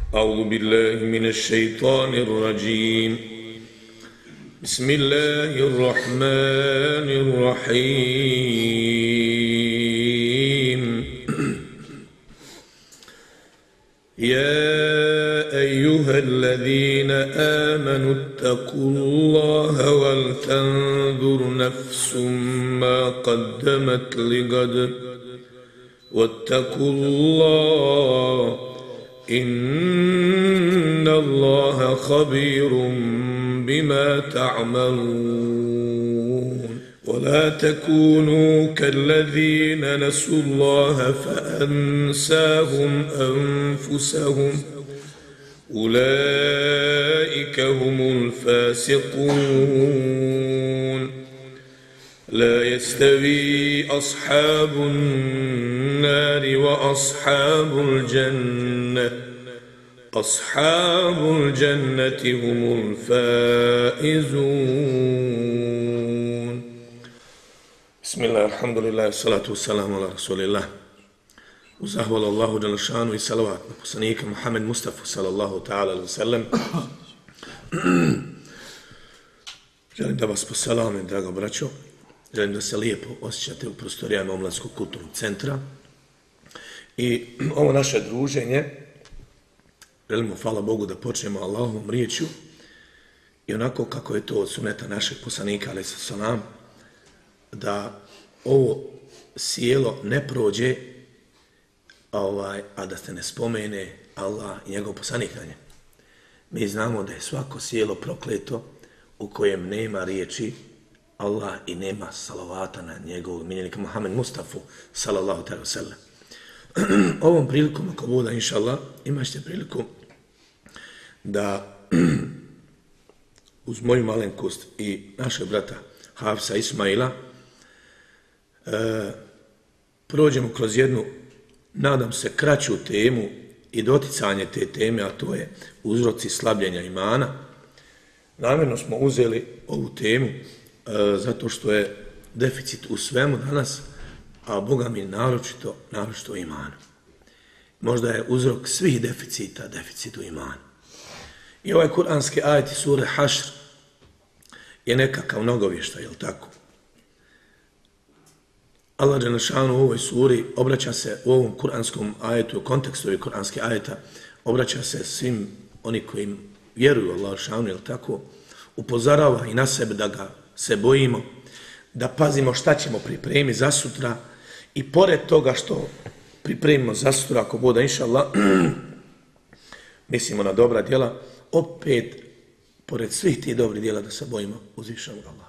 أعوذ بالله من الشيطان الرجيم بسم الله الرحمن الرحيم يا أيها الذين آمنوا اتقوا الله ولتنظر نفس ما قدمت لغد واتقوا الله إن الله خبير بما تعملون ولا تكونوا كالذين نسوا الله فأنساهم أنفسهم أولئك هم الفاسقون لا يستوي أصحاب النار وأصحاب الجنة أصحاب الجنة هم الفائزون بسم الله الحمد لله والصلاة والسلام على رسول الله Uzahvala Allahu Đelešanu i salavat na poslanika Muhammed Mustafa sallallahu ta'ala alaihi sallam. Želim da vas poselamim, drago braćo. Želim da se lijepo osjećate u prostorijama Omladskog kulturnog centra. I ovo naše druženje, želimo, hvala Bogu, da počnemo Allahovom riječju i onako kako je to od suneta našeg poslanika alaihi sallam, da ovo sjelo ne prođe a da se ne spomene Allah i njegov poslanik na nje. Mi znamo da je svako sjelo prokleto u kojem nema riječi Allah i nema salavata na njegovog miljenika Muhammed Mustafa sallallahu ta'ala sallam. Ovom prilikom, ako bude, inša Allah, imaćete priliku da uz moju malenkost i našeg brata Hafsa Ismaila prođemo kroz jednu, nadam se, kraću temu i doticanje te teme, a to je uzroci slabljenja imana. Namjerno smo uzeli ovu temu zato što je deficit u svemu danas, a Boga mi naročito imana. Možda je uzrok svih deficita deficit u imanu. I ovaj kuranski ajet iz sure Hašr je nekakav mnogovještaj, jel tako? Allah Đelešanu u ovoj suri obraća se u ovom kuranskom ajetu, u kontekstu ovih kuranskih ajeta, obraća se svim oni koji vjeruju Allah Đelešanu, jel tako, upozorava i na sebe da ga se bojimo, da pazimo šta ćemo pripremiti za sutra i pored toga što pripremimo za sutra, ako bude inša Allah, mislimo na dobra djela, opet, pored svih tih dobrih djela, da se bojimo uzvišenog Allaha.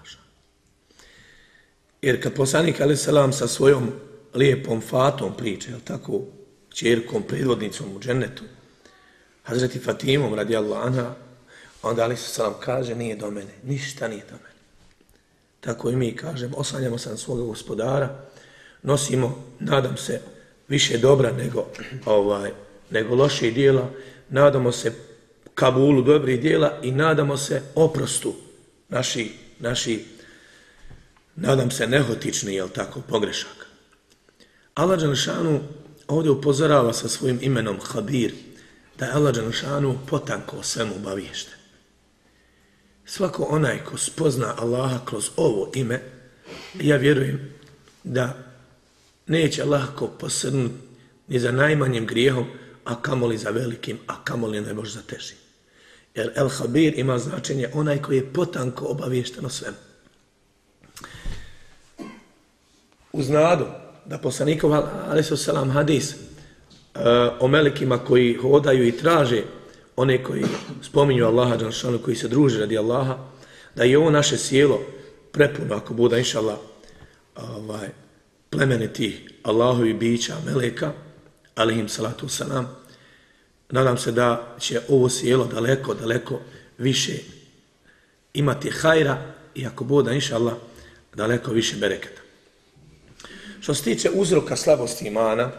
Jer kad poslanik alejhi selam sa svojom lijepom Fatom priče, jel tako, ćerkom, predvodnicom u džennetu, Hazreti Fatimom radijallahu anha, onda alejhi selam kaže, nije do mene, ništa nije do mene. Tako i mi kažemo, oslanjamo se na svoga gospodara, nosimo, nadam se, više dobra nego loših dijela, nadamo se kabulu dobrih dijela i nadamo se oprostu naši nadam se nehotični, jel tako, pogrešaka. Allah Đelešanu ovdje upozorava sa svojim imenom Habir, da je Allah Đelešanu potanko o svemu obaviješten. Svako onaj ko spozna Allaha kroz ovo ime, ja vjerujem da neće lahko posrnuti ni za najmanjim grijehom, a kamoli za velikim, a kamoli ne može za težim. Jer El Habir ima značenje onaj koji je potanko obaviješten o svemu. Uz nadu da poslanikov alejhi selam hadis o melekima koji hodaju i traže one koji spominju Allaha dželešanu, koji se druže radi Allaha, da je ovo naše sjelo prepuno, ako bude inša Allah, plemenitih Allahovi bića, meleka, alejhim salatu selam. Nadam se da će ovo sjelo daleko više imati hajra i ako bude inša Allah, daleko više bereketa. Što se tiče uzroka slabosti imana,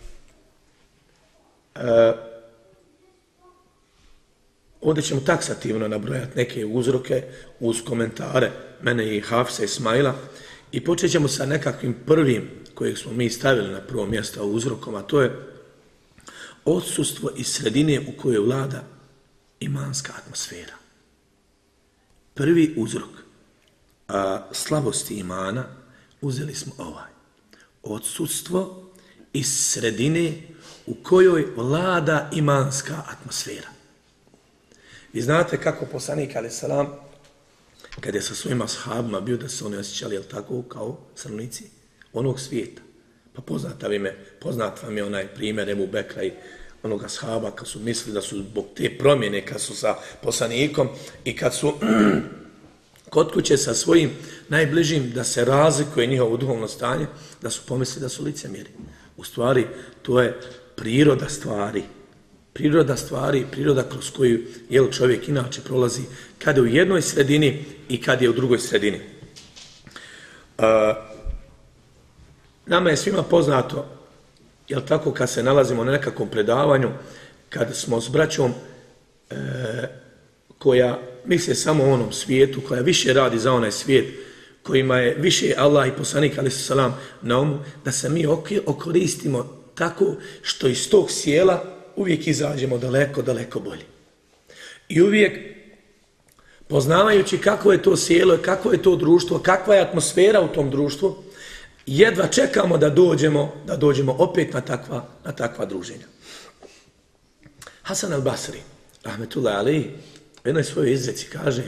ovdje ćemo taksativno nabrojati neke uzroke uz komentare mene i Hafsa Ismaila i počet ćemo sa nekakvim prvim kojeg smo mi stavili na prvo mjesto uzrokom, a to je odsustvo iz sredine u kojoj vlada imanska atmosfera. Prvi uzrok slabosti imana uzeli smo ovaj. Odsustvo iz sredine u kojoj vlada imanska atmosfera. Vi znate kako poslanik alejhi selam kad je sa svojim ashabima bio da se oni osjećali, jel tako, kao stanovnici onog svijeta. Pa poznat vam je onaj primjer Ebu Bekra i onog ashaba kad su mislili da su zbog te promjene kad su sa poslanikom i kad su kod kuće sa svojim najbližim da se razlikuje njihovo duhovno stanje, da su pomislili da su licemjeri. U stvari, to je priroda stvari. Priroda kroz koju čovjek inače prolazi kad je u jednoj sredini i kad je u drugoj sredini. Nama je svima poznato, jel tako, kad se nalazimo na nekakvom predavanju, kad smo s braćom koja misle samo o onom svijetu, koja više radi za onaj svijet, kojima je više Allah i poslanik alejhi selam na umu, da se mi okoristimo tako što iz tog sjela uvijek izađemo daleko, daleko bolje. I uvijek, poznavajući kako je to sjelo, kako je to društvo, kakva je atmosfera u tom društvu, jedva čekamo da dođemo opet na takva druženja. Hasan al-Basri, rahmetullahi alejhi, u jednoj svojoj izreci kaže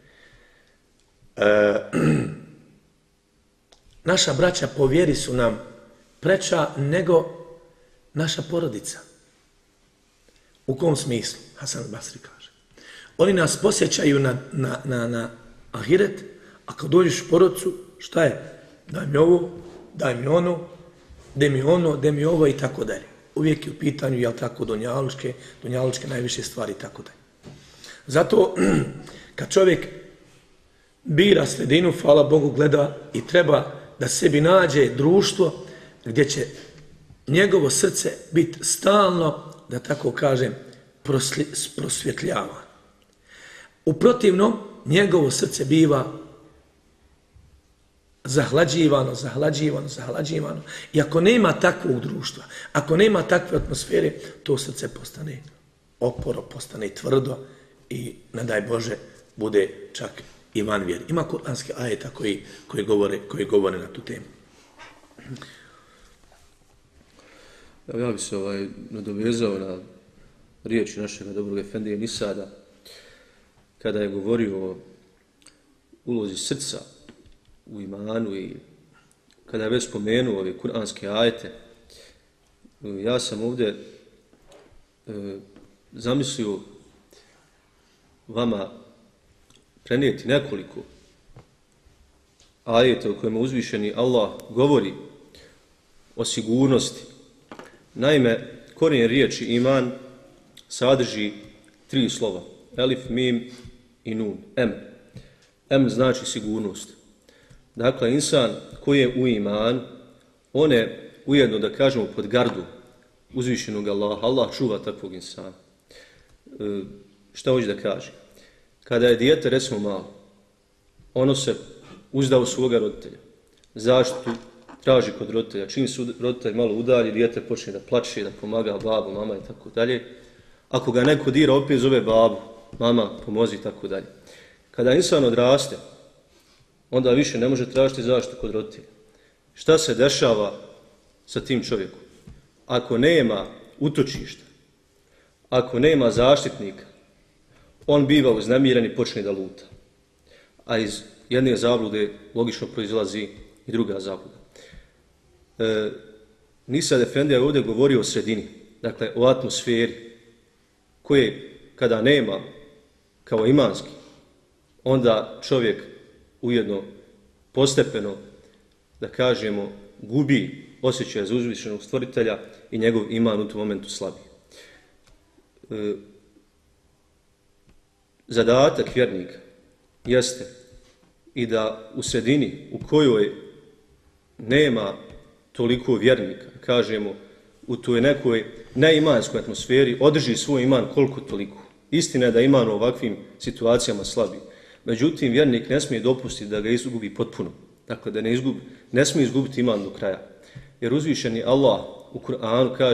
naša braća po vjeri su nam preča nego naša porodica. U kom smislu? Hasan al-Basri kaže. Oni nas posjećaju na ahiret, a kad dođeš u porodicu, šta je? Daj mi ovo, daj mi ono, daj mi ovo i tako dalje. Uvijek je u pitanju, jel tako, donjalučke najviše stvari i tako dalje. Zato, kad čovjek bira sredinu, hvala Bogu, gleda i treba da sebi nađe društvo gdje će njegovo srce biti stalno, da tako kažem, prosvjetljavano. U protivnom, njegovo srce biva zahlađivano. I ako nema takvog društva, ako nema takve atmosfere, to srce postane oporo, postane tvrdo i, ne daj Bože, bude čak i van vjeri. Ima kuranski ajeta koji govore na tu temu. Ja bi se nadovezao na riječi našeg dobrog efendije Nisada kada je govorio o ulozi srca u imanu i kada je već spomenuo ove kuranske ajete. Ja sam ovdje zamislio vama prenijeti nekoliko ajeta u kojima uzvišeni Allah govori o sigurnosti. Naime, korijen riječi iman sadrži 3 slova. Elif, mim i nun. Em znači sigurnost. Dakle, insan koji je u iman, on je ujedno, da kažemo, pod gardu uzvišenog Allaha. Allah čuva takvog insana. Šta hoće da kaže? Kada je dijete, recimo, malo, ono se uzda u svoga roditelja. Zaštitu traži kod roditelja. Čim se roditelj malo udalji, dijete počne da plače, da pomaga babu, mama i tako dalje. Ako ga neko dira, opet zove babu, mama, pomozi i tako dalje. Kada insan odraste, onda više ne može tražiti zaštitu kod roditelja. Šta se dešava sa tim čovjekom? Ako nema utočišta, ako nema zaštitnika, on biva uznemiren i počne da luta. A iz jedne zablude logično proizilazi i druga zabluda. Nisad efendija je ovdje govorio o sredini, dakle o atmosferi, koje kada nema kao imanski, onda čovjek ujedno postepeno, da kažemo, gubi osjećaj za uzvišenog stvoritelja i njegov iman u tom momentu slabi. Zadatak vjernika jeste i da u sredini u kojoj nema toliko vjernika, kažemo, u toj nekoj neimanskoj atmosferi održi svoj iman koliko toliko. Istina je da iman u ovakvim situacijama slabi. Međutim, vjernik ne smije dopustiti da ga izgubi potpuno. Dakle, da ne smije izgubiti iman do kraja. Jer uzvišeni Allah u Kur'anu kaže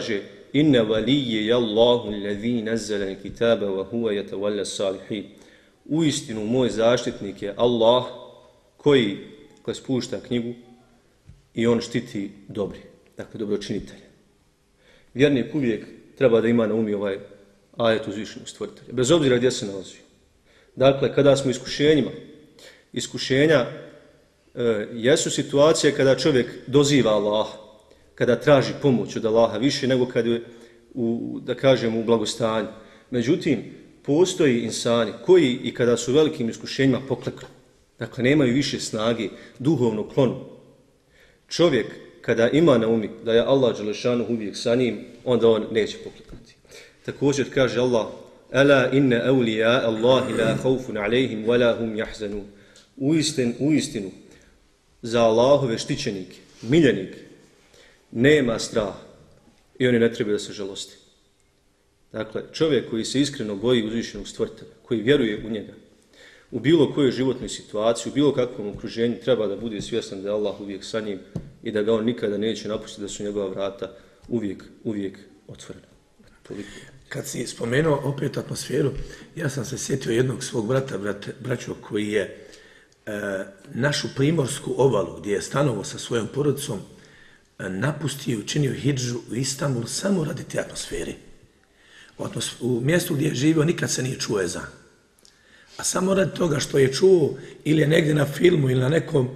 inna waliyya Allahu alladhi nazzala al-kitaba wa huwa yatawalla as-salihin. Uistinu moj zaštitnik je Allah koji spušta knjigu i on štiti dobri, dakle dobročinitelje. Vjernik uvijek treba da ima na umi ovaj ajet uzvišenog stvoritelja, bez obzira gdje se nalazio. Dakle, kada smo iskušenja jesu situacije kada čovjek doziva Allaha, kada traži pomoć od Allaha više nego kada je da kažemo u blagostanju. Međutim, postoji insani koji i kada su velikim iskušenjima pokleknu, dakle nemaju više snage, duhovno klonu. Čovjek kada ima na umi da je Allah dželešanu uvijek sa njim, onda on neće pokleknuti. Također kaže Allah: "Ala inna awliya Allahi la khawfun alayhim wa la hum yahzanun." Uistinu za Allahove štićenike, miljenike, nema straha i oni ne trebaju da se žalosti. Dakle, čovjek koji se iskreno boji uzvišenog stvoritelja, koji vjeruje u njega, u bilo kojoj životnoj situaciji, u bilo kakvom okruženju, treba da bude svjestan da je Allah uvijek sa njim i da ga on nikada neće napustiti, da su njegova vrata uvijek otvorena. Toliko. Kad si spomenuo opet atmosferu, ja sam se sjetio jednog svog braćo koji je našu primorsku obalu, gdje je stanovao sa svojom porodicom, napustio i učinio hidžu u Istanbul samo radi te atmosfere. U mjestu gdje je živio nikad se nije čuo ezan. A samo radi toga što je čuo ili je negdje na filmu ili na nekom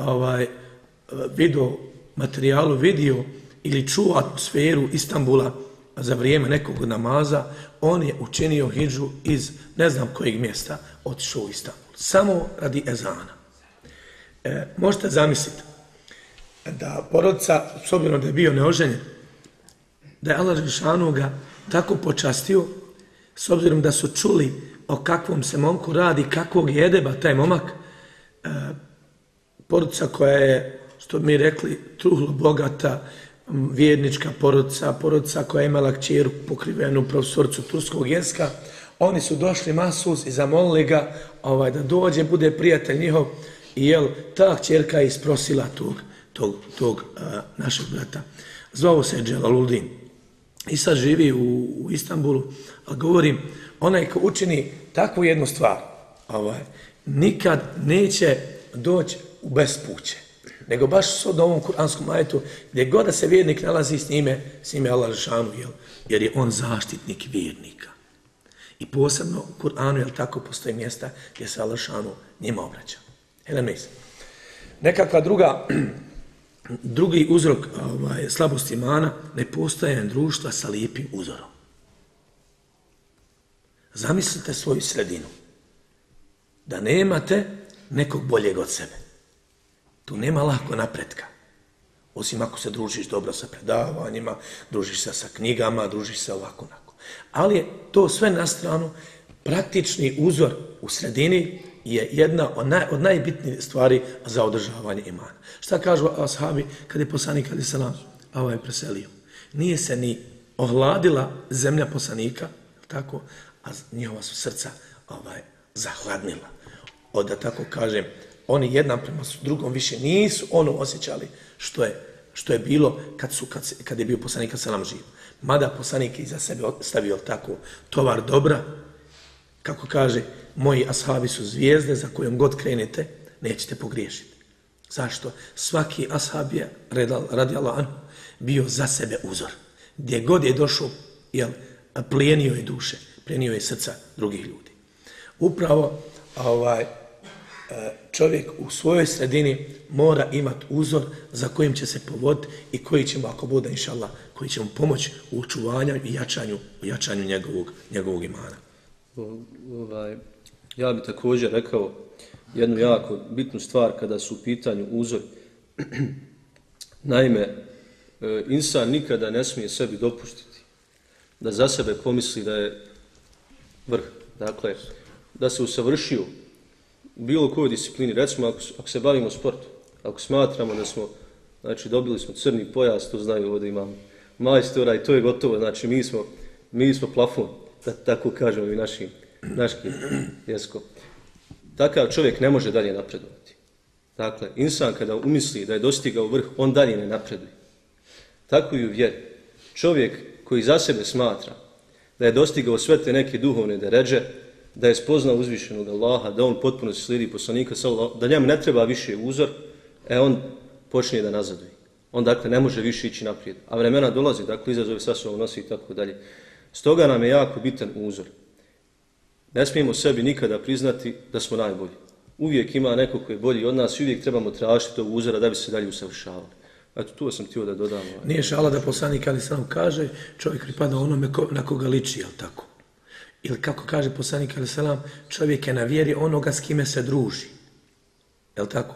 video materijalu vidio ili čuo atmosferu Istanbula za vrijeme nekog namaza, on je učinio hidžu iz ne znam kojeg mjesta, otišao u Istanbul. Samo radi ezana. Možete zamisliti da porodica, s obzirom da je bio neoženjen, da je Allah dželešanu ga tako počastio, s obzirom da su čuli o kakvom se momku radi, kakvog je edeba taj momak, porodica koja je, što bi mi rekli, truhlo bogata, vjernička porodica koja je imala kćeru pokrivenu profesoricu turskog jezika, oni su došli masus i zamolili ga da dođe, bude prijatelj njihov i ta kćerka je isprosila tog našeg brata. Zvao se Dželaluddin i sad živi u Istanbulu, ali govorim, onaj ko učini takvu jednu stvar, nikad neće doći u bespuće, nego baš s ovom kuranskom ajetu, gdje god da se vjernik nalazi s njime Allah dželešanu, jer je on zaštitnik vjernika. I posebno u Kur'anu, tako postoji mjesta gdje se Allah dželešanu njima obraća. Nekakva drugi uzrok slabosti imana, nepostojanje društva sa lijepim uzorom. Zamislite svoju sredinu, da nemate nekog boljeg od sebe. Tu nema lako napretka. Osim ako se družiš dobro sa predavanjima, družiš se sa knjigama, družiš se ovako. Ali je to sve na stranu, praktični uzor u sredini je jedna od najbitnijih stvari za održavanje imana. Šta kažu ashabi kad je poslanik alejhi selam preselio? Nije se ni ohladila zemlja poslanika, tako, a njihova su srca zahladnila. Da tako kažem, oni jedan prema drugom više nisu osjećali što je bilo kad je bio poslanik alejhi selam živ. Mada poslanik iza sebe stavio tako tovar dobra, kako kaže, moji ashabi su zvijezde za kojom god krenete, nećete pogriješiti. Zašto? Svaki ashab je, radijallahu anhu, bio za sebe uzor. Gdje god je došao, plijenio je duše, plijenio je srca drugih ljudi. Upravo čovjek u svojoj sredini mora imati uzor za kojim će se povoditi i koji će mu, ako bude inšallah, koji će mu pomoći u očuvanju i jačanju njegovog imana. Ja bih također rekao jednu jako bitnu stvar kada su u pitanju uzor. Naime, insan nikada ne smije sebi dopustiti da za sebe pomisli da je vrh. Dakle, da se usavršio u bilo kojoj disciplini. Recimo, ako se bavimo sportom, ako smatramo da smo, znači dobili smo crni pojas, to znaju ovdje imamo majstora i to je gotovo, znači mi smo plafon, da tako kažemo i našim jezikom. Takav čovjek ne može dalje napredovati. Dakle, insan kada umisli da je dostigao vrh, on dalje ne napreduje. Tako i u vjeri. Čovjek koji za sebe smatra da je dostigao sve te neke duhovne deređe, da je spoznao uzvišenog Allaha, da on potpuno slijedi poslanika, da njemu ne treba više uzor, on počne da nazaduje. On dakle ne može više ići naprijed. A vremena dolazi, dakle izazove sa sobom nosi i tako dalje. Stoga nam je jako bitan uzor. Ne smijemo sebi nikada priznati da smo najbolji. Uvijek ima neko koji je bolji od nas i uvijek trebamo tražiti tog uzora da bi se dalje usavršavali. Eto, tu sam htio da dodam. Nije šala da poslanik ali sam kaže čovjek pripada onome na koga liči, jel tako? Ili kako kaže poslanik ali selam, čovjek je na vjeri onoga s kime se druži. Jel tako?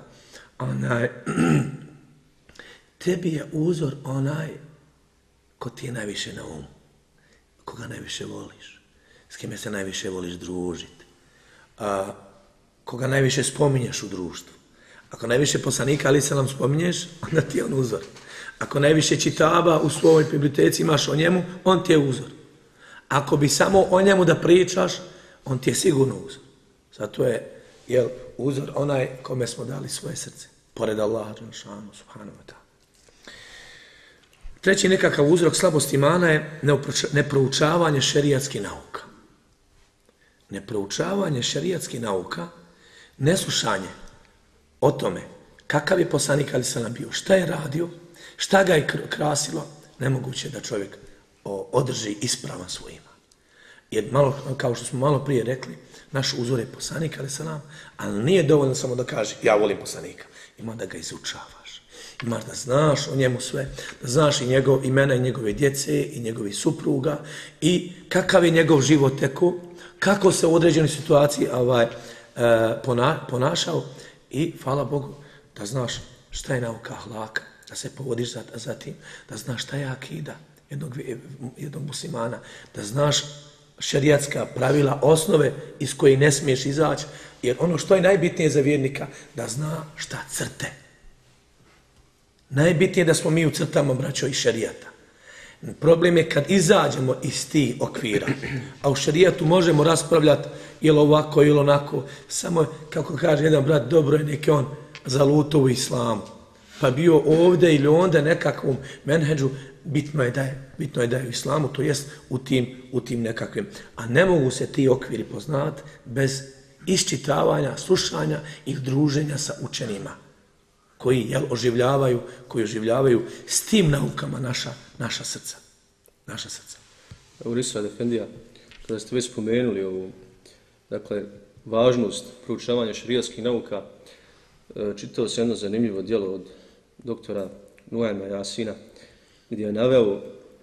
Tebi je uzor onaj ko ti je najviše na umu, koga najviše voliš, s kime se najviše voliš družiti, koga najviše spominješ u društvu. Ako najviše poslanika ali selam spominješ, onda ti je on uzor. Ako najviše čitaba u svojoj biblioteci imaš o njemu, on ti je uzor. Ako bi samo o njemu da pričaš, on ti je sigurno uzor. Zato je uzor onaj kome smo dali svoje srce, pored Allaha subhanahu wa ta'ala. Treći nekakav uzrok slabosti imana je neproučavanje šerijatskih nauka. Neproučavanje šerijatskih nauka, neslušanje o tome kakav je poslanik ali selam bio, šta je radio, šta ga je krasilo, nemoguće da čovjek održi ispravan svoj iman. Jer kao što smo malo prije rekli, naš uzor je poslanik ali selam, ali nije dovoljno samo da kaže ja volim poslanika. Ima da ga izučavaš. Imaš da znaš o njemu sve, da znaš i imena i njegove djece i njegovih supruga i kakav je njegov život teko, kako se u određenoj situaciji ponašao i hvala Bogu da znaš šta je nauka ahlaka, da se povodiš za tim, da znaš šta je akida jednog muslimana, da znaš šerijatska pravila, osnove iz kojih ne smiješ izaći, jer ono što je najbitnije za vjernika, da zna šta crte. Najbitnije je da smo mi u crtama, braćo, i šerijata. Problem je kad izađemo iz tih okvira, a u šerijatu možemo raspravljati ili ovako ili onako, samo kako kaže jedan brat, dobro je neki on zalutao u islamu, pa bio ovdje ili onda nekakvom menheđu, bitno je da je u islamu, to jest u tim nekakvim. A ne mogu se ti okviri poznati bez iščitavanja, slušanja i druženja sa učenima koji oživljavaju s tim naukama naša srca. Evo Risad Efendija, kada ste već spomenuli ovu, dakle, važnost proučavanja šerijatskih nauka, čitao se jedno zanimljivo djelo od doktora Nuajma Jasina, gdje je naveo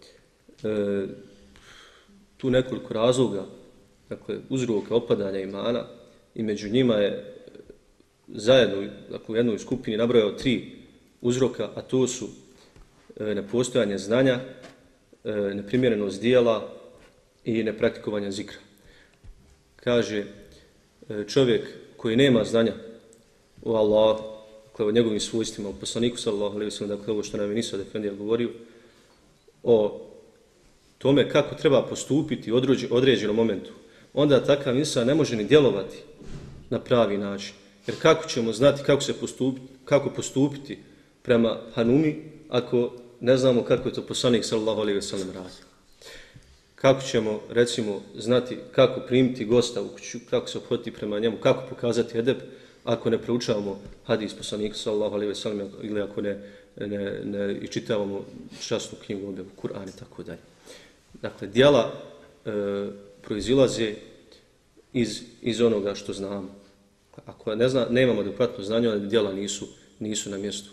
tu nekoliko razloga, dakle, uzroka opadanja imana i među njima je zajedno, dakle, u jednoj skupini nabrojao 3 uzroka, a to su nepostojanje znanja, neprimjerenost dijela i nepraktikovanje zikra. Kaže, čovjek koji nema znanja o Allahu, dakle, o njegovim svojstvima, o poslaniku sallallahu alejhi ve sellem, dakle, ovo što nam je Nisad Efendija govorio, o tome kako treba postupiti u određenom momentu, onda takav insan ne može ni djelovati na pravi način. Jer kako ćemo znati kako postupiti prema hanumi ako ne znamo kako je to poslanik sallallahu alejhi ve sellem radio? Kako ćemo, recimo, znati kako primiti gosta u kuću, kako se ophoditi prema njemu, kako pokazati edeb ako ne proučavamo hadis poslanika sallallahu alejhi ve sellem ili ako ne iščitavamo časnu knjigu objavu, Kur'an i tako dalje. Dakle, djela proizilaze iz onoga što znamo. Ako nemamo adekvatno znanje, onda djela nisu na mjestu.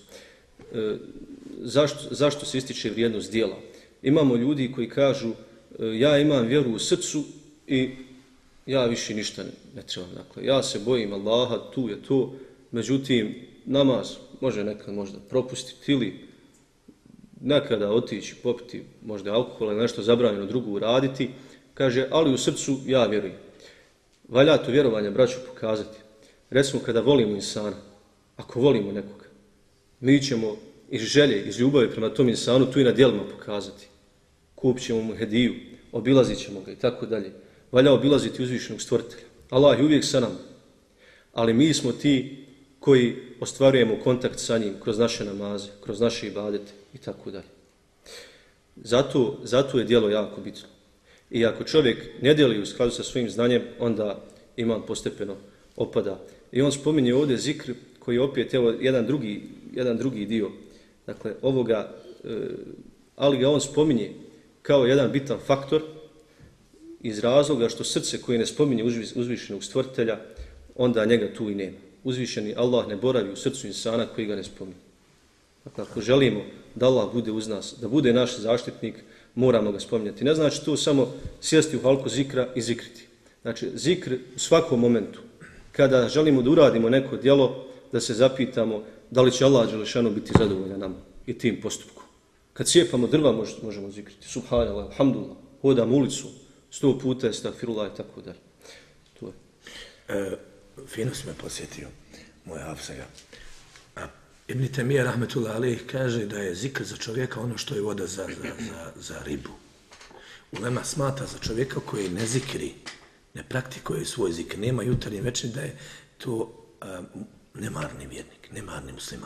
Zašto se ističe vrijednost djela? Imamo ljudi koji kažu ja imam vjeru u srcu i ja više ništa ne trebam. Dakle, ja se bojim Allaha, tu je to, međutim, namaz može nekad možda propustiti ili nekada otići, popiti možda alkohol ili nešto zabranjeno drugo uraditi. Kaže, ali u srcu ja vjerujem. Valja to vjerovanje, braću, pokazati. Recimo, kada volimo insana, ako volimo nekoga, mi ćemo iz želje, iz ljubavi prema tom insanu tu i na djelima pokazati. Kupit ćemo mu hediju, obilazit ćemo ga i tako dalje. Valja obilaziti uzvišenog stvoritelja. Allah je uvijek sa nama. Ali mi smo ti koji ostvarujemo kontakt sa njim kroz naše namaze, kroz naše ibadete i tako dalje. Zato je djelo jako bitno. I ako čovjek ne djeli u skladu sa svojim znanjem, onda iman postepeno opada. I on spominje ovdje zikr koji je opet jedan drugi dio. Dakle, ovoga, ali ga on spominje kao jedan bitan faktor iz razloga što srce koje ne spominje uzvišenog stvoritelja, onda njega tu i nema. Uzvišeni Allah ne boravi u srcu insana koji ga ne spominje. Dakle, ako želimo da Allah bude uz nas, da bude naš zaštitnik, moramo ga spominjati. Ne znači tu samo sjesti u halku zikra i zikriti. Znači, zikr u svakom momentu. Kada želimo da uradimo neko djelo, da se zapitamo da li će Allah dželešanu biti zadovoljan nama i tim postupkom. Kad cijepamo drva možemo zikriti. Subhanallah, alhamdulillah, hodam ulicu, 100 puta estagfirullah i tako dalje. To je. Fino si me posjetio, moj Hafsaga. Ibn Temije rahmetullah alejh kaže da je zikr za čovjeka ono što je voda za ribu. Ulema smatra za čovjeka koji ne zikri, ne praktikuje svoj zikr, nema jutarnji večer, da je to nemarni vjernik, nemarni musliman.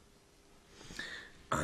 A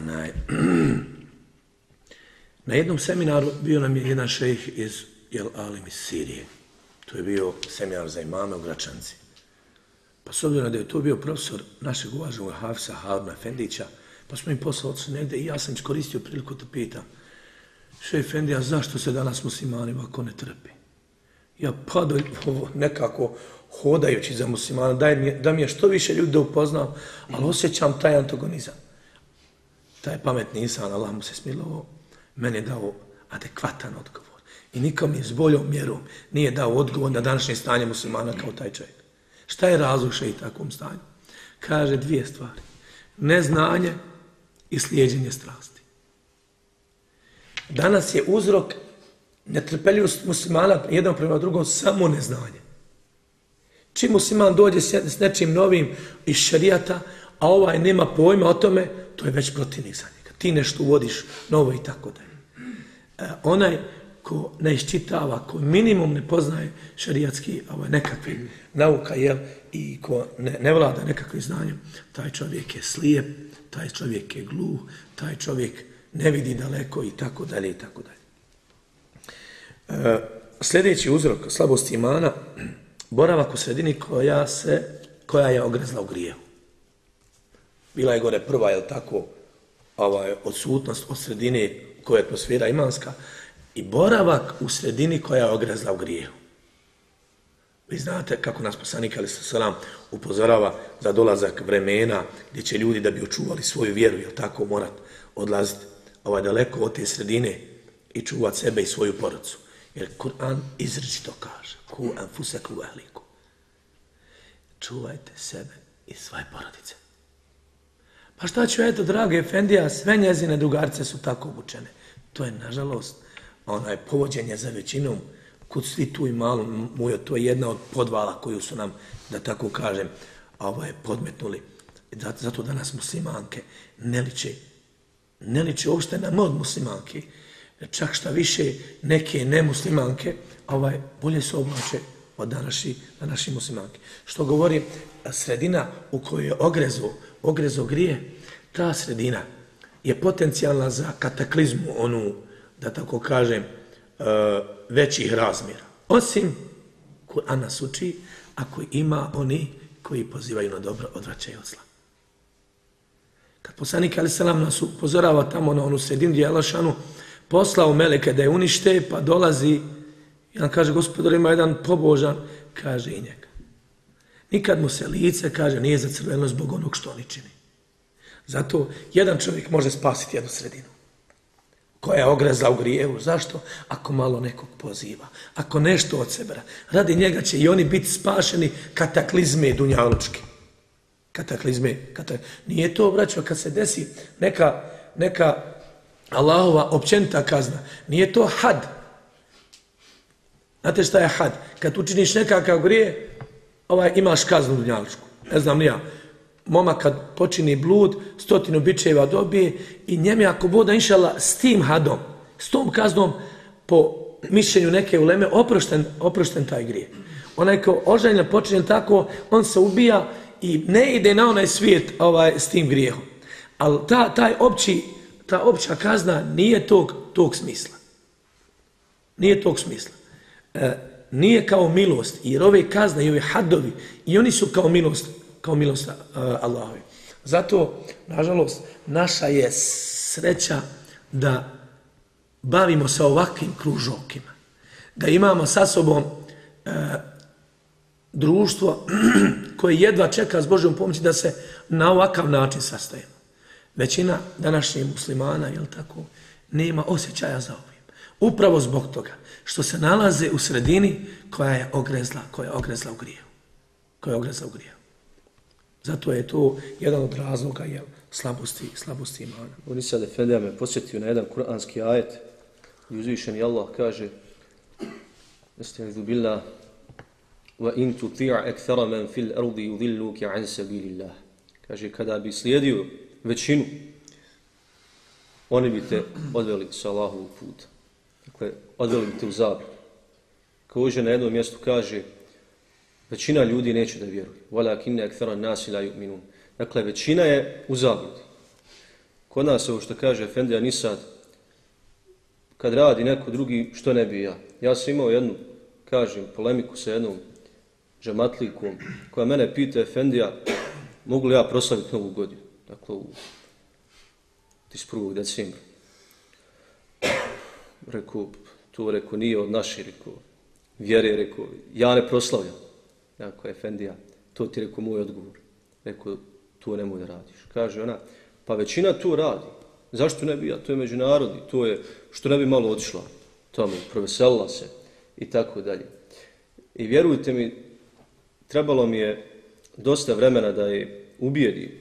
na jednom seminaru bio nam je jedan šejh iz Alim iz Sirije. To je bio seminar za imame u Gračanci. Pa s obzirom da je to bio profesor našeg uvaženog Hafsa Haruna Efendića, pa smo im poslali otišli negdje i ja sam iskoristio priliku da pitam: šejh Efendija, zašto se danas muslimani ovako ne trpi? Ja padao nekako hodajući za muslimana, da mi je što više ljudi da upoznam, ali osjećam taj antagonizam. Taj pametni insan, Allah mu se smilovao, meni je dao adekvatan odgovor. I nikom je s boljom mjerom nije dao odgovor na današnje stanje muslimana kao taj čovjek. Šta je razlog šejh takvom stanju? Kaže 2 stvari. Neznanje i slijeđenje strasti. Danas je uzrok netrpeljivost muslimana jedan prema drugom samo neznanje. Čim musliman dođe s nečim novim iz šerijata, a ovaj nema pojma o tome, to je već protivnik za njega. Ti nešto uvodiš novo i tako dalje. Onaj ko ne iščitava, ko minimum ne poznaje šerijatski nekakve nauka, i ko ne vlada nekakvim znanjem, taj čovjek je slijep, taj čovjek je gluh, taj čovjek ne vidi daleko i tako dalje i tako dalje. Sljedeći uzrok slabosti imana, boravak u sredini koja je ogrezla u grijehu. Bila je gore prva, je li tako, odsutnost od sredine koja je atmosfera imanska, i boravak u sredini koja je ogrezla u grijehu. Vi znate kako nas poslanik alejhi selam upozorava za dolazak vremena gdje će ljudi da bi očuvali svoju vjeru, je li tako, morat odlaziti daleko od te sredine i čuvati sebe i svoju porodicu. Jer Kur'an izričito kaže: ku anfusakum wa ahlikum. Čuvajte sebe i svoje porodice. Pa šta ću, eto, drage Efendija, sve njezine drugarice su tako obučene. To je, nažalost, povođenje za većinom, kud svi tu i malo mujo, to je jedna od podvala koju su nam, da tako kažem, podmetnuli. Zato danas muslimanke ne liče uopšte na mod muslimanke. Čak šta više, neke nemuslimanke bolje se oblače od današnje muslimanke. Što govori, sredina u kojoj je ogrezo grije, ta sredina je potencijalna za kataklizmu, onu, da tako kažem, većih razmjera. Osim, Kur'an nas uči, ako ima oni koji pozivaju na dobro, odvraćaju od zla. Kad poslanik alejhi selam nas upozorava tamo na onu sredinu gdje je Allah poslao meleke da je unište, pa dolazi i on kaže: gospodar, ima jedan pobožan, kaže i njega. Nikad mu se lice, kaže, nije zacrveno zbog onog što oni čini. Zato jedan čovjek može spasiti jednu sredinu koja je ogrezla u grijevu. Zašto? Ako malo nekog poziva, ako nešto od sebe radi njega, će i oni biti spašeni kataklizme dunjalučke. Nije to, braćo, kad se desi neka Allahova općenita kazna, nije to had. Znate šta je had? Kad učiniš nekakav grije, imaš kaznu dunjalučku. Ne znam ni ja. Momak kad počini blud, 100 bičeva dobije i njeme ako bude inšala s tim hadom, s tom kaznom, po mišljenju neke uleme, oprošten taj grije. Onaj ko oženjen počinjen tako, on se ubija i ne ide na onaj svijet s tim grijehom. Ali ta opća kazna nije tog tog smisla. Nije tog smisla. Nije kao milost, jer ove kazne i ove hadovi, i oni su kao milost Allahovi. Zato, nažalost, naša je sreća da bavimo se ovakvim kružokima. Da imamo sa sobom društvo koje jedva čeka s Božjom pomoći da se na ovakav način sastajemo. Većina današnjih muslimana, jel tako, nema osjećaja za ovim. Upravo zbog toga što se nalaze u sredini koja je ogrezla u grijevu. Zato je to jedan od razloga slabosti imana. Oni sad Efendija me posjetio na jedan kuranski ajet i uzvišeni Allah kaže Estaizu billah wa in tuti'a akthara man fil ardi yudilluka an sabilillah. Kaže, kada bi slijedio većinu, oni bi te odveli sa Allahovog puta. Dakle, odveli bi te u zabludu. Kao na jednom mjestu kaže, većina ljudi neće da vjeruje. Walakinna akthara an-nasi la yu'minun. Dakle, većina je u zabludi. Kod nas ovo što kaže Efendija Nisad, kad radi neko drugi, što ne bi ja. Ja sam imao jednu, kažem, polemiku sa jednom džamatlikom, koja mene pita, Efendija, mogu li ja proslaviti Novu godinu? Dakle, u 31. decembra. Rekao, nije od naše, vjere, ja ne proslavljam. Dakle, Efendija, to ti rekao moj odgovor. Rekao, to nemoj da radiš. Kaže ona, pa većina to radi. Zašto ne bi ja? To je međunarodni, to je što ne bi malo otišla tamo, proveselila se i tako dalje. I vjerujte mi, trebalo mi je dosta vremena da je ubijedi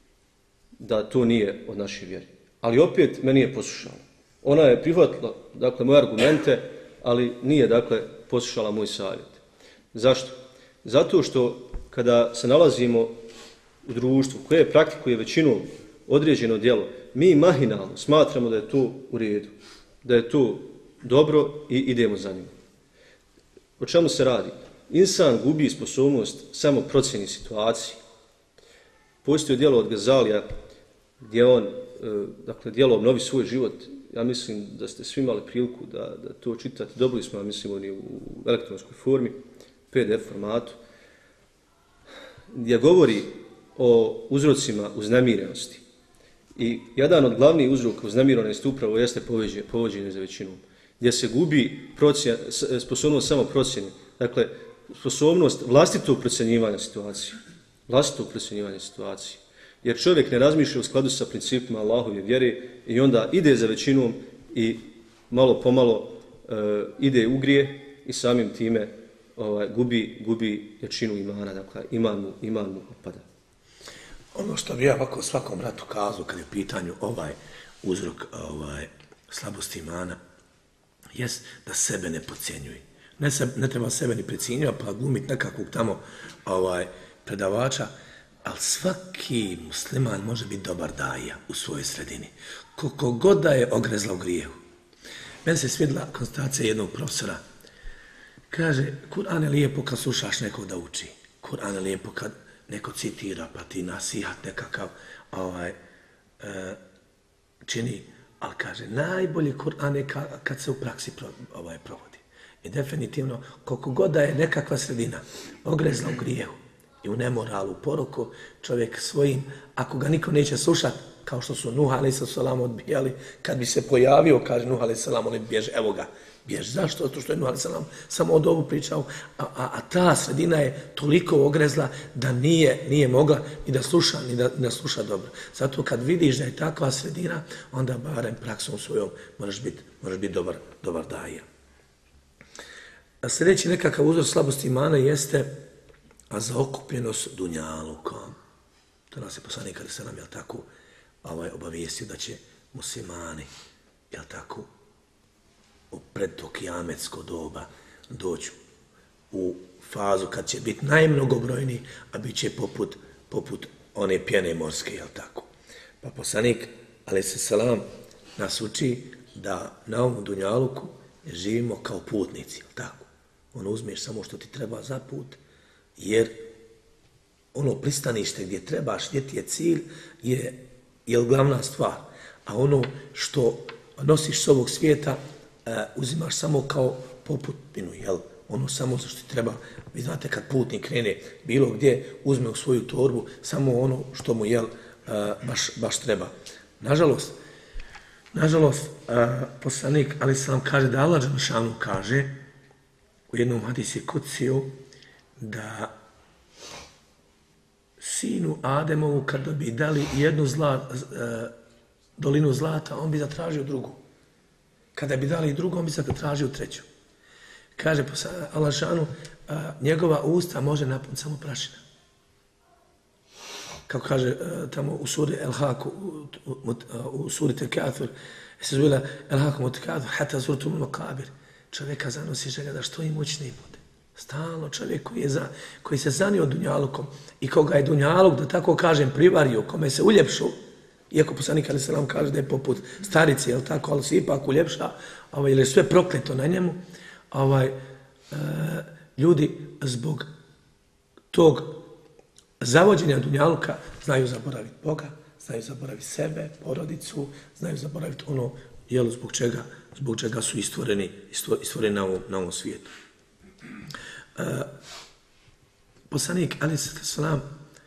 da to nije od naše vjere. Ali opet me nije poslušala. Ona je prihvatila, dakle, moje argumente, ali nije, dakle, poslušala moj savjet. Zašto? Zato što kada se nalazimo u društvu koje praktikuje većinom određeno djelo, mi mahinalno smatramo da je to u redu, da je to dobro i idemo za njim. O čemu se radi? Insan gubi sposobnost samo procjeni situacije. Postoji djelo od Gazalija gdje on, dakle, djelo obnovi svoj život. Ja mislim da ste svi imali priliku da to čitate. Dobili smo, ja mislim, oni u elektronskoj formi, PDF formatu, gdje govori o uzrocima uznemirenosti. I jedan od glavnih uzroka uznemirenosti upravo jeste povođenje za većinom, gdje se gubi sposobnost samo procjene, dakle, sposobnost vlastitog procjenjivanja situacije. Jer čovjek ne razmišlja u skladu sa principima Allahove vjere i onda ide za većinom i malo pomalo ide u grije i samim time gubi jačinu imana, dakle, iman mu opada. Ono što bi ja ovako svakom ratu kazao kad je u pitanju ovaj uzrok slabosti imana, jest da sebe ne podcjenjuje. Ne treba sebe ni precjenjivati pa glumiti nekakvog tamo predavača, ali svaki musliman može biti dobar daja u svojoj sredini. Koliko god da je ogrezla u grijehu. Meni se svidjela konstatacija jednog profesora. Kaže, Kur'an je lijepo kad slušaš nekog da uči. Kur'an je lijepo kad neko citira, pa ti nasihat nekakav čini. Ali kaže, najbolji Kur'an je kad se u praksi provodi. I definitivno, koliko god da je nekakva sredina ogrezla u grijehu i u nemoralu, poroku, čovjek svojim, ako ga niko neće slušati, kao što su Nuh a.s. odbijali, kad bi se pojavio, kaže Nuh a.s. oni bježe, evo ga, bježe. Zašto? Zato što je Nuh a.s. samo od ovu pričao, a ta sredina je toliko ogrezla da nije mogla ni da sluša, ni da sluša dobro. Zato kad vidiš da je takva sredina, onda barem praksom svojom moraš biti dobar daja. Sljedeći nekakav uzrok slabosti imana jeste zaokupljenost dunjalukom. To nas je poslanik kada se nam, jel tako, obavijestio da će muslimani, jel tako, u pred to kijametsko doba doći u fazu kad će biti najmnogobrojniji, a bit će poput one pjene morske, jel tako. Pa poslanik, alejselam, nas uči da na ovom dunjaluku živimo kao putnici, jel tako. Ono uzmeš samo što ti treba za put, jer ono pristanište gdje trebaš, gdje ti je cilj, je glavna stvar. A ono što nosiš s ovog svijeta, uzimaš samo kao poputinu, jel? Ono samo što ti treba. Vi znate kad putnik krene bilo gdje, uzme u svoju torbu samo ono što mu, jel, baš treba. Nažalost, poslanik, ali sam kaže da Allah dželešanu kaže u jednom hadisi kudsiju da sinu Ademovu kada bi dali jednu dolinu zlata, on bi zatražio drugu. Kada bi dali drugu, on bi zatražio treću. Kaže Allah dželešanu, njegova usta može napuniti samo prašina. Kako kaže tamo u suri El-Haku, u suri Tekafir, se zove El-Haku Mutekafir, hata zurtum makabir. Čovjeka zanosi želja da što i moćniji bude. Stalno čovjek koji se zanio dunjalukom i koga je dunjaluk, da tako kažem, privario, kome se uljepšao, iako poslanik alejhi selam kaže da je poput starice, jel tako, ali se ipak uljepša, jer je sve prokleto na njemu, ljudi zbog tog zavođenja dunjaluka znaju zaboraviti Boga, znaju zaboraviti sebe, porodicu, znaju zaboraviti ono, jel, zbog čega su istvoreni na ovom svijetu. Poslanik alejhi selam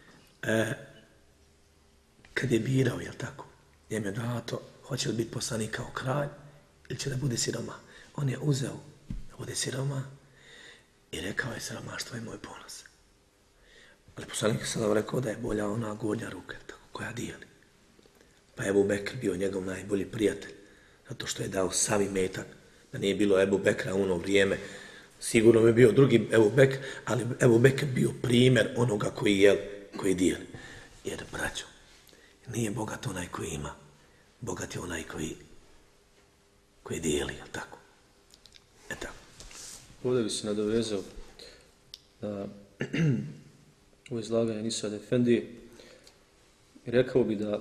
kad je birao, jel tako, njemu je dato, hoće li biti poslanik kao kralj ili će da bude siroma. On je uzeo da bude siroma i rekao je siromaštvo je moj ponos. Ali poslanik je sada rekao da je bolja ona gornja ruka, tako, koja dijeli. Pa je Ebu Bekr bio njegov najbolji prijatelj, zato što je dao sav imetak. Da nije bilo Ebu Bekra u ono vrijeme, sigurno bi bio drugi Ebu Bekr, ali Ebu Bekr bio primjer onoga koji dijeli. Jer, braćo, nije bogat onaj koji ima, bogat je onaj koji dijeli, jel tako? Eto. Ovdje bi se nadovezao da u izlaganje Nisad Efendije i rekao bi da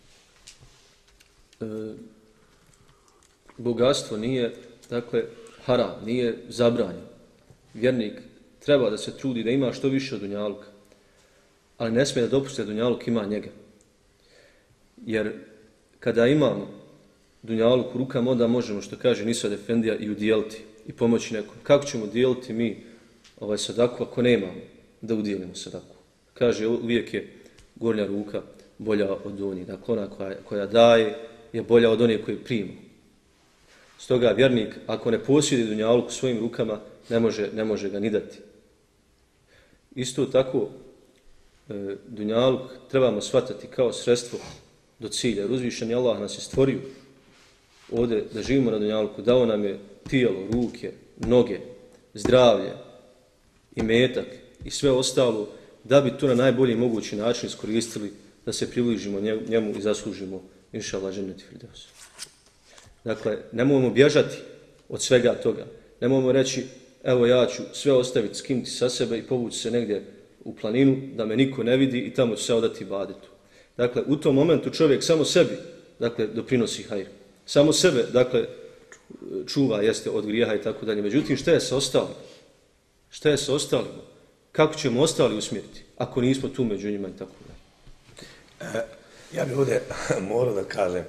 bogatstvo nije, dakle, haram, nije zabranjeno. Vjernik treba da se trudi da ima što više od dunjaluka, ali ne smije da dopusti da dunjaluk ima njega. Jer kada imamo dunjaluk u rukama, onda možemo, što kaže Nisad Efendija, i udjeliti i pomoći nekom. Kako ćemo dijeliti mi sadaku ako nemamo da udjelimo sadaku? Kaže, uvijek je gornja ruka bolja od donje. Dakle, ona koja daje je bolja od one koje prima. Stoga vjernik, ako ne posjedi dunjaluk u svojim rukama, ne može ga ni dati. Isto tako, dunjaluk trebamo shvatati kao sredstvo do cilja. Uzvišeni Allah nas je stvorio ovdje da živimo na dunjaluku, dao nam je tijelo, ruke, noge, zdravlje, imetak i sve ostalo, da bi to na najbolji mogući način iskoristili da se približimo njemu i zaslužimo inšallah džennet firdeus. Dakle, nemojmo bježati od svega toga. Nemojmo reći, evo ja ću sve ostaviti, skinuti sa sebe i povući se negdje u planinu da me niko ne vidi i tamo ću se odati ibadetu. Dakle, u tom momentu čovjek samo sebi, dakle, doprinosi hajr. Samo sebe, dakle, čuva, jeste od grijeha i tako dalje. Međutim, šta je sa ostalim? Šta je sa ostalima? Kako ćemo ostali usmjeriti ako nismo tu među njima i tako dalje? Ja bih ovdje morao da kažem,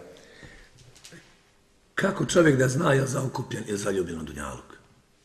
kako čovjek da zna je zaokupljen ili zaljubljen u dunjaluk?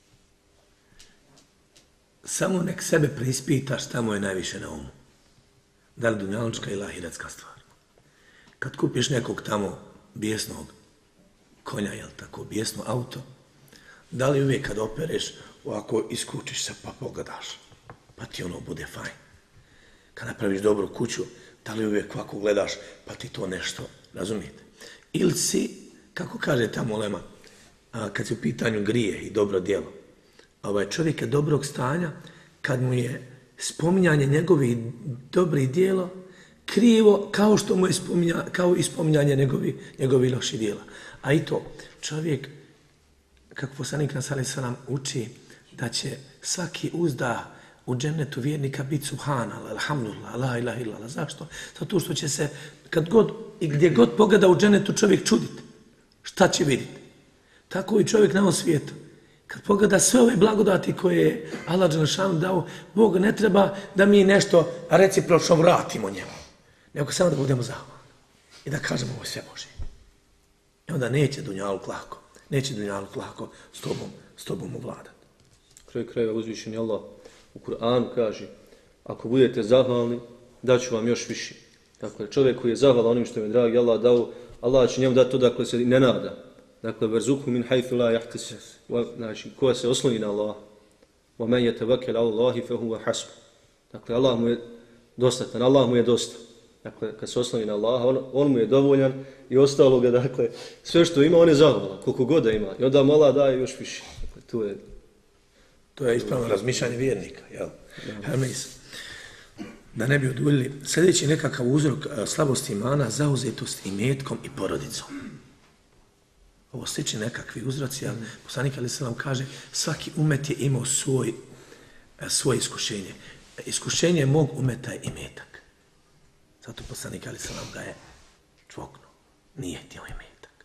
Samo nek sebe preispita šta mu je najviše na umu. Da li dunjalučka ili ahiretska stvar. Kad kupiš nekog tamo bijesnog konja, jel tako, bijesno auto, da li uvijek kad opereš, ovako iskučiš se pa pogledaš, pa ti ono bude fajn. Kad napraviš dobru kuću, da li uvijek ovako gledaš, pa ti to nešto, razumijete? Ili si, kako kaže tamo ulema, kad si u pitanju grije i dobro djelo, čovjek je dobrog stanja kad mu je spominjanje njegovih dobrih djela krivo kao i spominjanje njegovih loših djela. A i to, čovjek, kako poslanik nas alejhi selam uči, da će svaki uzdah u džennetu vjernika biti subhanallah, alhamdulillah, la ilaha illallah. Zašto? Zato što će se, kad god i gdje god pogleda u džennetu čovjek čuditi. Šta će vidjeti? Tako i čovjek na ovom svijetu. Kad pogleda sve ove blagodati koje je Allah dželešanu dao, Bog ne treba da mi nešto recipročno vratimo njemu, nego samo da budemo zahvalni i da kažemo ovo sve Božje. I onda neće dunjaluk lako. Neće dunjaluk lako s tobom uvladati. Kraj krajeva uzvišeni Allah u Kur'anu kaže: ako budete zahvalni, daću vam još više. Dakle, čovjek koji je zahvalan onim što je dragi Allah dao, Allah će njemu dati to, dakle, se ne nada. Dakle, verzuku min haythu la yahtasib. Znači, koja se osloni na Allah. Wa man yatawakkal ala Allahi fa huwa hasbuh. Dakle, Allah mu je dostatan, Allah mu je dosta. Dakle, kad se osloni na Allaha, on mu je dovoljan i ostaloga, dakle, sve što ima, on je zahvalan, koliko god da ima. I onda mu Allah daje još više. Dakle, to je ispravno razmišljanje vjernika, jel? Da ne bi oduljili, sljedeći nekakav uzrok slabosti imana, zauzetost imetkom i porodicom. Ovo sliči nekakvi uzroci, ali poslanik alejhi selam kaže svaki umet je imao svoje iskušenje. Iskušenje mog umeta je imetak. Zato poslanik alejhi selam ga je čvoknuo. Nije htio imetak.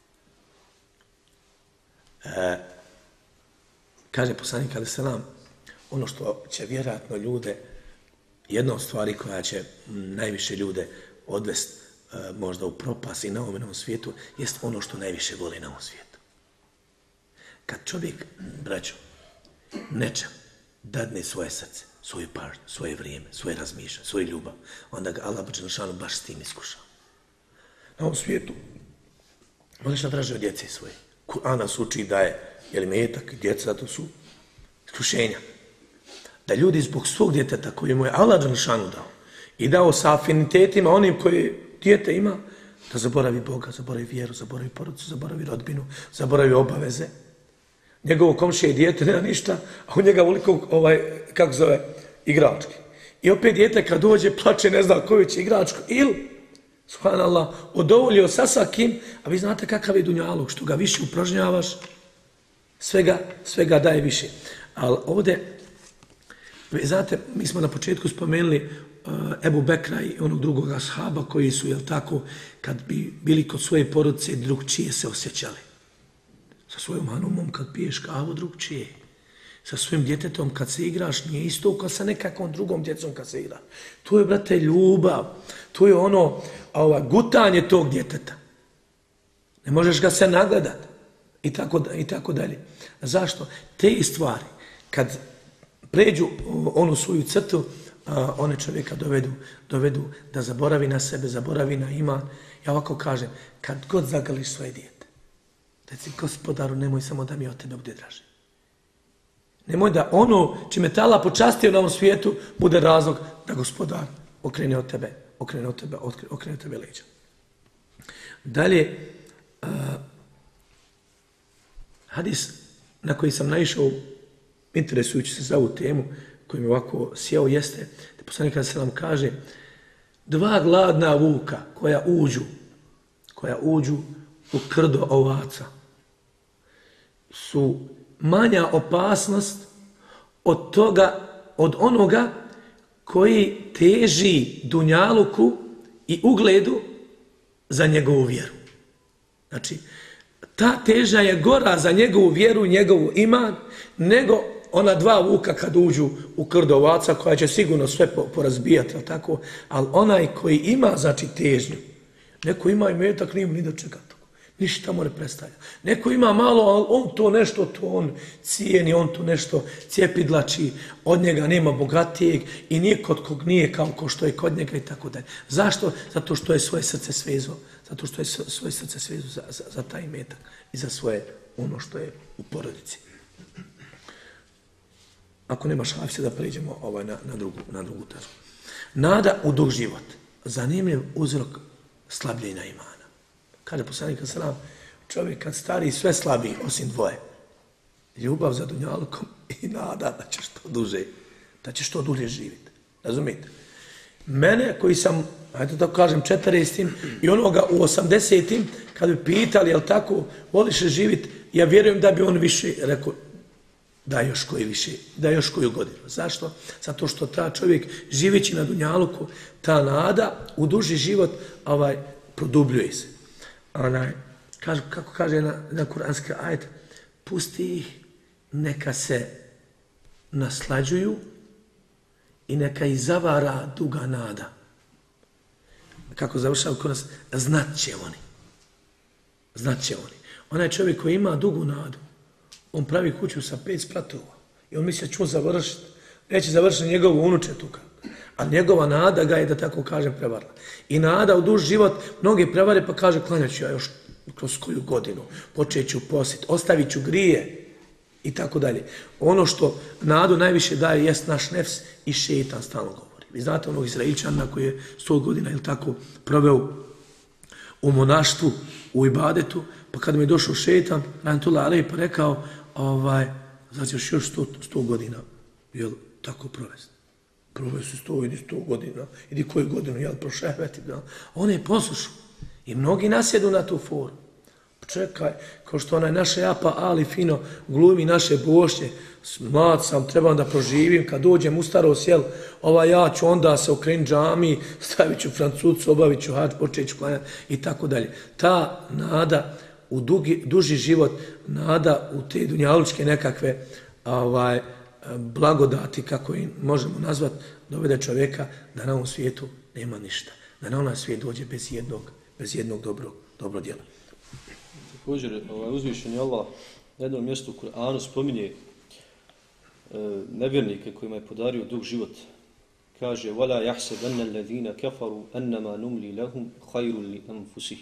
Kaže poslanik alejhi selam, ono što će vjerojatno ljude, jedna od stvari koja će najviše ljude odvesti možda u propast i na ovom svijetu, jest ono što najviše voli na ovom svijetu. Kad čovjek, braćo, nečem dadne svoje srce, svoju pažnju, svoje vrijeme, svoje razmišljanje, svoju ljubav, onda ga Allah dželešanu baš s tim iskušao. Na ovom svijetu možeš šta traži od djece svoje. Kur'an nas uči da je metak, djeca, to su iskušenja. Da ljudi zbog svog djeteta koji mu je Allah dželešanu dao i dao sa afinitetima onim koji dijete ima, da zaboravi Boga, zaboravi vjeru, zaboravi porodicu, zaboravi rodbinu, zaboravi obaveze. Njegovo komšije dijete nema ništa, a u njega voliko, kako zove, igrački. I opet dijete kad dođe, plače, ne zna koju će igračku. Ili, subhanallah, odovolio sa svakim, a vi znate kakav je dunjaluk, što ga više upražnjavaš, svega daje više. Ali ovdje, znate, mi smo na početku spomenuli Ebu Bekra i onog drugog ashaba koji su, jel tako, kad bi bili kod svoje porodice, drugčije se osjećali. Sa svojom hanumom kad piješ kavu, drugčije. Sa svojim djetetom kad se igraš, nije isto kao sa nekakvom drugom djecom kad se igra. To je, brate, ljubav. To je ono, gutanje tog djeteta. Ne možeš ga se nagledat. I tako dalje. Zašto? Te stvari, kad pređu onu svoju crtu, one čovjeka dovedu da zaboravi na sebe, zaboravi na iman. Ja ovako kažem, kad god zagališ svoje dijete, reci, Gospodaru, nemoj samo da mi od tebe bude draže. Nemoj da ono čime te Allah počastio na ovom svijetu bude razlog da Gospodar okrene od tebe leđa. Dalje, hadis na koji sam naišao interesujući se za ovu temu, koji mi ovako sjeo, jeste da poslanik alejhi selam kaže: dva gladna vuka koja uđu u krdo ovaca su manja opasnost od onoga koji teži dunjaluku i ugledu za njegovu vjeru. Znači, ta teža je gora za njegovu vjeru, njegovu iman, nego ona dva vuka kad uđu u krdo ovaca, koja će sigurno sve porazbijati, tako? Ali onaj koji ima, znači, težnju, neko ima imetak, nije mu ni da čeka to. Ništa mu ne predstavlja. Neko ima malo, ali on to nešto, to on cijeni, on to nešto cijepidlači, od njega nema bogatijeg i nije kod kog nije kao što je kod njega i tako dalje. Zašto? Zato što je svoje srce svezo. Zato što je svoje srce svezo za taj imetak i za svoje ono što je u porodici. Ako nemaš hafse, da pređemo na drugu tačku. Nada u dug život. Zanimljiv uzrok slabljenja imana. Kaže poslanik alejhi selam, čovjek kad stari sve slabiji osim dvoje. Ljubav za dunjalukom i nada da će što duže živjeti. Razumijete? Mene koji sam, ajde tako kažem, 40. i onoga u 80. kad bi pitali, jel tako, voliš li živjeti, ja vjerujem da bi on više rekao, da još koju godinu. Zašto? Zato što ta čovjek, živeći na dunjaluku, ta nada u duži život produbljuje se. Kako kaže na kuranski ajet, pusti ih, neka se naslađuju i neka ih zavara duga nada. Kako završava kuran, znat će oni. znaće oni. Onaj čovjek koji ima dugu nadu, on pravi kuću sa 5 spratova i on misli da ću završiti. Neće završiti njegovu unučetuka. A njegova nada ga je, da tako kažem, prevarila. I nada u duž život, mnogi prevare pa kaže klanjat ću ja još kroz koju godinu, počet ću posit, ostavit ću grije i tako dalje. Ono što nadu najviše daje jest naš nefs i šeitan stalno govori. Vi znate onog Izraelčana koji je 100 godina ili tako proveo u monaštvu, u ibadetu, pa kada mi je došao šeitan, rahmetullah alejhi, pa rekao, znači još 100 godina, jel, tako provesti. Proveo se 100 ili 100 godina, ili koju godinu, jel, prošehveti, jel. On je poslušao. I mnogi nasjedu na tu foru. Čekaj, kao što onaj naše Apa Ali fino glumi naše bošnje, mlad sam, trebam da proživim, kad dođem u staro sjel, ja ću onda se okrenuti džami, stavit ću Francucu, obavit ću hađ, počet ću klanjati i tako dalje. Ta nada u duži život, nada u te dunjalučke nekakve blagodati, kako ih možemo nazvati, dovede čovjeka da na ovom svijetu nema ništa. Da na onaj svijet dođe bez jednog dobrog djela. Također, uzvišeni Allah na jednom mjestu u Kur'anu spominje nevjernike kojima je podario dug život. Kaže: وَلَا يَحْسَبَنَّ الَّذِينَ كَفَرُوا أَنَّمَا نُمْلِي لَهُمْ خَيْرٌ لِأَنفُسِهِمْ.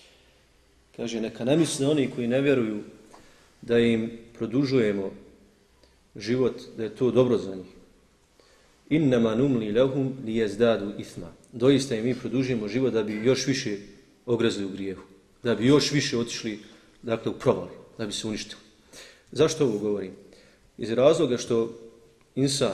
Kaže, neka ne misle oni koji ne vjeruju da im produžujemo život, da je to dobro za njih. إِنَّمَا نُمْلِي لَهُمْ لِيَزْدَادُوا إِثْمًا. Doista im mi produžujemo život da bi još više ogrezli u grijehu, da bi još više otišli, dakle, u provali, da bi se uništili. Zašto ovo govorim? Iz razloga što insan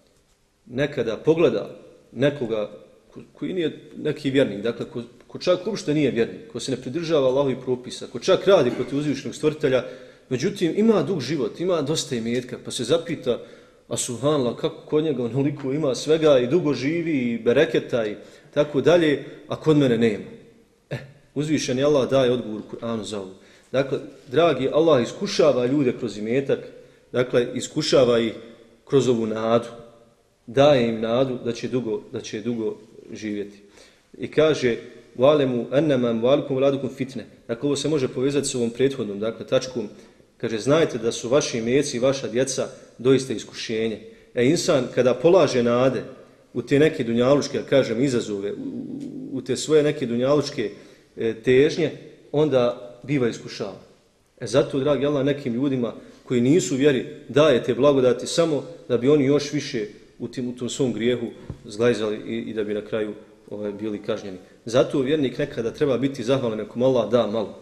nekada pogleda nekoga koji nije neki vjernik, dakle, ko čak uopšte nije vjernik, ko se ne pridržava Allahovih propisa, ko čak radi protiv uzvišenog stvoritelja, međutim, ima dug život, ima dosta imetka, pa se zapita, a subhanallah, kako kod njega onoliko ima svega i dugo živi i bereketa i tako dalje, a kod mene nema. Uzvišeni Allah daje odgovor u Kur'anu za ovo. Dakle, dragi, Allah iskušava ljude kroz imetak, dakle, iskušava ih kroz ovu nadu. Daje im nadu da će dugo živjeti. I kaže: وَعْلَمُوا أَنَّمَا أَمْوَالُكُمْ وَأَوْلَادُكُمْ فِتْنَةٌ. Dakle, ovo se može povezati s ovom prethodnom, dakle, tačkom. Kaže, znajte da su vaši imeci i vaša djeca doista iskušenje. Insan, kada polaže nade u te neke dunjalučke, kažem, izazove, u te svoje neke dunjalučke težnje, onda biva iskušavan. Zato, dragi Allah, nekim ljudima koji nisu vjeri daje te blagodati samo da bi oni još više u tom svom grijehu zglajzali i da bi na kraju bili kažnjeni. Zato vjernik nekada treba biti zahvalan nekom Allah da malo.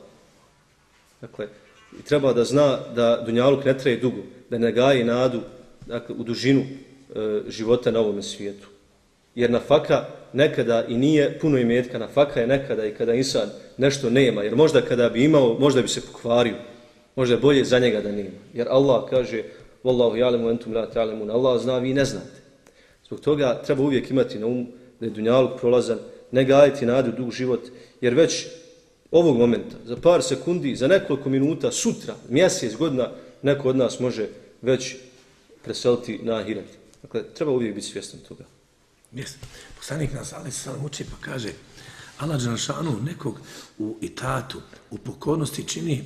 Dakle, i treba da zna da dunjaluk ne traje dugo, da ne gaji nadu, dakle, u dužinu života na ovom svijetu. Jer nafaka nekada i nije puno imetka, nafaka je nekada i kada insan nešto nema, jer možda kada bi imao, možda bi se pokvario, možda je bolje za njega da nema. Jer Allah kaže: Wallahu ya'lamu antum la ta'lamun. Allah zna, vi ne znate. Zbog toga treba uvijek imati na umu da je dunjaluk prolazan, ne gajiti nadu dug život, jer već ovog momenta, za par sekundi, za nekoliko minuta, sutra, mjesec, godina, neko od nas može već preseliti na ahiret. Dakle, treba uvijek biti svjestan toga. Jeste. Poslanik nas alejhi selam uči pa kaže: Allah dželešanu nekog u itatu, u pokornosti čini,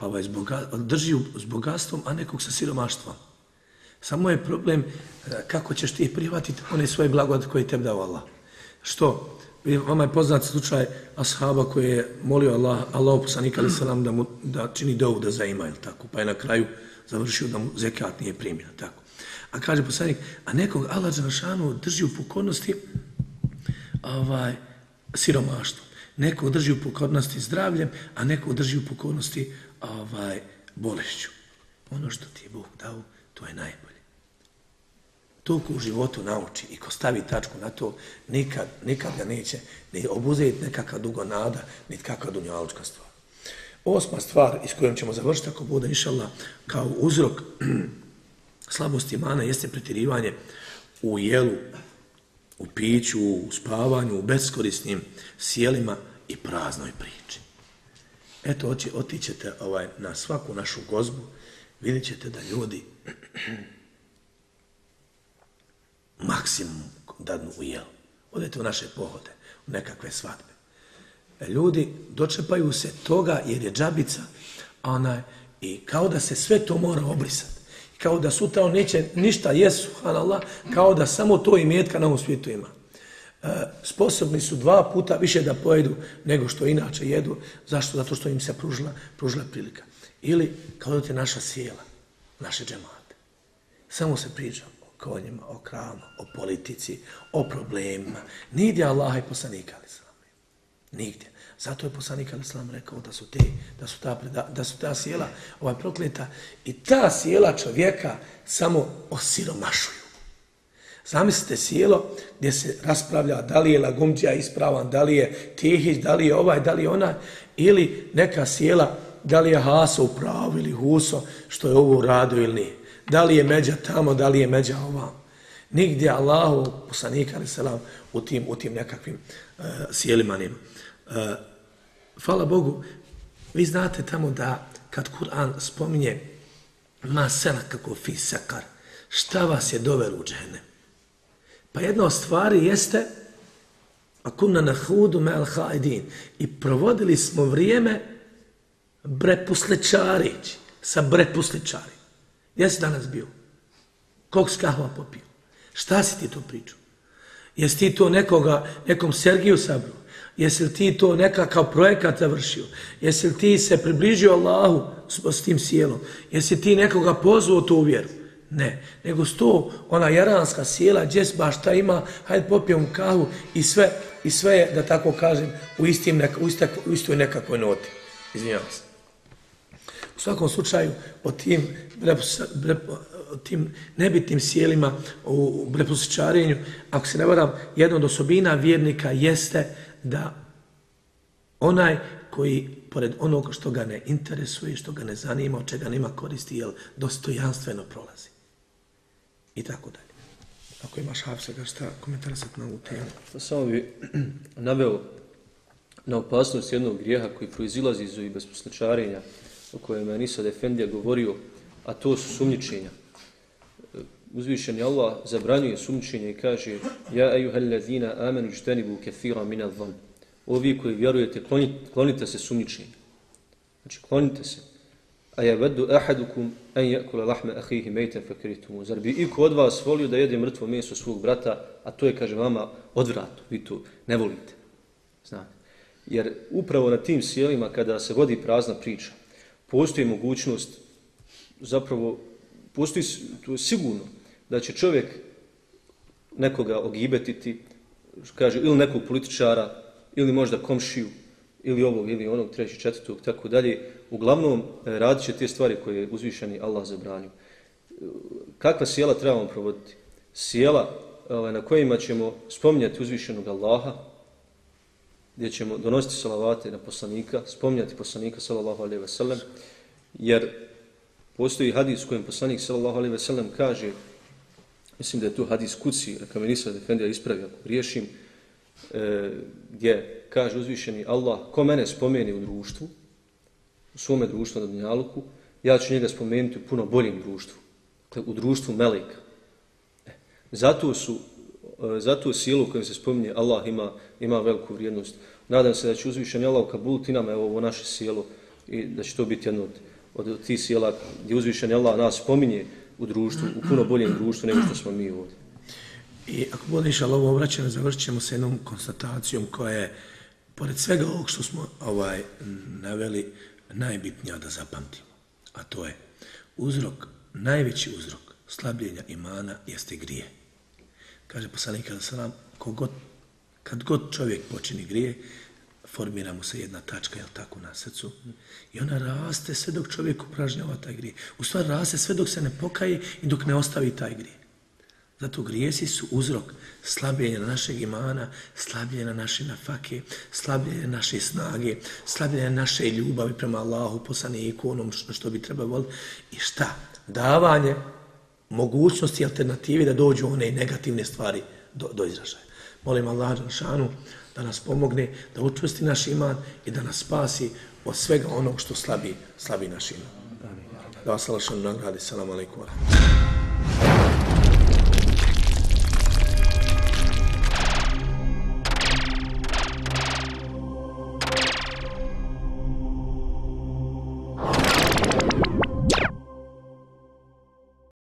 drži s bogatstvom, a nekog sa siromaštvom. Samo je problem kako ćeš ti prihvatiti one svoje blagodati koje tebi dao Allah. Što? Vama je poznat slučaj ashaba koji je molio Allahu poslanika alejhi selam da čini dovu da zaima, ili tako, pa je na kraju završio da mu zekat nije primljen, tako. A kaže poslanik, a nekog Allah dželešanu drži u pokornosti siromaštvom. Nekog drži u pokornosti zdravljem, a nekog drži u pokornosti bolešću. Ono što ti je Bog dao, to je najbolje. To ko u životu nauči i ko stavi tačku na to, nikad ga neće ni obuzeti nekakva dugo nada, niti kakva dunjalučka stvar. 8. stvar iz kojom ćemo završiti, ako bude inšallah, kao uzrok slabosti imana jeste pretjerivanje u jelu, u piću, u spavanju, u beskorisnim sjelima i praznoj priči. Eto, otićete na svaku našu gozbu, vidjet ćete da ljudi maksimum dadnu u jelu. Odete u naše pohode, u nekakve svadbe. ljudi dočepaju se toga jer je džabica, i kao da se sve to mora obrisati. Kao da sutra on neće ništa jesu, subhanallah, kao da samo to imetka na ovom svijetu ima. Sposobni su 2 puta više da pojedu nego što inače jedu. Zašto? Zato što im se pružila prilika. Ili kao da te naša sjela, naše džemate. Samo se priča o konjima, o kravama, o politici, o problemima. Nigdje Allah i poslanika al-Islam. Nigdje. Zato je poslanik al-Islam rekao da su ta sjela prokleta i ta sjela čovjeka samo osiromašuju. Zamislite sjelo gdje se raspravlja da li je lagumđija ispravan, da li je tihić, da li je ovaj, da li je onaj, ili neka sjela da li je Haso u pravu ili Huso što je ovo uradio ili nije. Da li je međa tamo, da li je međa ovam. Nigdje Allahu poslanika al-Islam u tim nekakvim sjelima nema. Hvala Bogu, vi znate tamo da kad Kur'an spominje ma selakakum fi sakar, šta vas je dovelo u džehennem? Pa jedna od stvari jeste a kunna nahudu ma'al khaidin, i provodili smo vrijeme brepusličarići, sa brepusličari. Gdje si danas bio? Kog si kahva popio? Šta si ti to pričao? Jesi ti to nekom Sergiju sabru? Jesi li ti to nekakav projekat završio? Jesi li ti se približio Allahu s tim sjelom? Jesi ti nekoga pozvao tu vjeru? Ne, nego sto ona jaranska sjela, gdje baš šta ima, hajde popijemo kahu i sve je, da tako kažem, u istoj nekakvoj noti. Izvinjavam se. U svakom slučaju, o tim nebitnim sjelima u brepusličarenju, ako se ne varam, jedna od osobina vjernika jeste da onaj koji, pored onoga što ga ne interesuje, što ga ne zanima, od čega nema koristi, jel dostojanstveno prolazi. I tako dalje. Ako imaš Hafsa, šta komentarisati na ovu temu? Samo bi naveo na opasnost jednog grijeha koji proizilazi iz ovih brepusličarenja, o kojem je Nisad Efendija govorio, a to su sumnjičenja. Uzvišeni Allah zabranjuje sumnjičenje i kaže: Ja ejuhallazina amanu ijtanibu kathiran min adh-dhann. Ovi koji vjerujete, klonite se sumnjičenja. Znači, klonite se. A yawaddu ahadukum an ya'kula lahma akhihi maytan fakarihtum. Zar bi iko od vas volio da jede mrtvo meso svog brata, a to je, kaže, vama odvratno, vi to ne volite. Znate. Jer upravo na tim sjelima, kada se vodi prazna priča, postoji mogućnost, zapravo, postoji, to je sigurno, da će čovjek nekoga ogibetiti, kaže, ili nekog političara, ili možda komšiju, ili ovog, ili onog, treći, četvrtog, tako dalje. Uglavnom, radit će te stvari koje je uzvišeni Allah zabranio. Kakva sjela trebamo provoditi? Sjela na kojima ćemo spominjati uzvišenog Allaha, gdje ćemo donositi salavate na poslanika, spominjati poslanika sallallahu alejhi ve sellem, jer postoji hadis u kojem poslanik sallallahu alejhi ve sellem kaže, mislim da je to hadis kuci, neka me Nisad Efendija ispravi ako griješim, gdje kaže uzvišeni Allah: ko mene spomeni u društvu, u svome društvu na dunjaluku, ja ću njega spomenuti u puno boljem društvu, u društvu meleka. Zato sjelo u kojem se spominje Allah ima veliku vrijednost. Nadam se da će uzvišeni Allah ukabuliti nama ovo naše sjelo i da će to biti jedno od tih sjela gdje uzvišeni Allah nas spominje u društvu, u puno boljem društvu nego što smo mi ovdje. I ako bude inšallah ovo obraćanje, završit ćemo se jednom konstatacijom koja je, pored svega ovog što smo naveli, najbitnija da zapamtimo. A to je najveći uzrok slabljenja imana jeste grije. Kaže poslanik alejhi kad god čovjek počini grije, formira mu se jedna tačka, jel tako, na srcu, i ona raste sve dok čovjek upražnjava taj grije. U stvari raste sve dok se ne pokaje i dok ne ostavi taj grije. Zato grijesi su uzrok slabljenja našeg imana, slabljenja naše nafake, slabljenja naše snage, slabljenja naše ljubavi prema Allahu, poslaniku, onom što bi trebalo voliti. I šta? Davanje mogućnosti, alternativi da dođu one negativne stvari do izražaja. Molim Allah dželešanu da nas pomogne, da učvrsti naš iman i da nas spasi od svega onog što slabi naš iman. Da vas Allah nagradi. Salamu alejkum.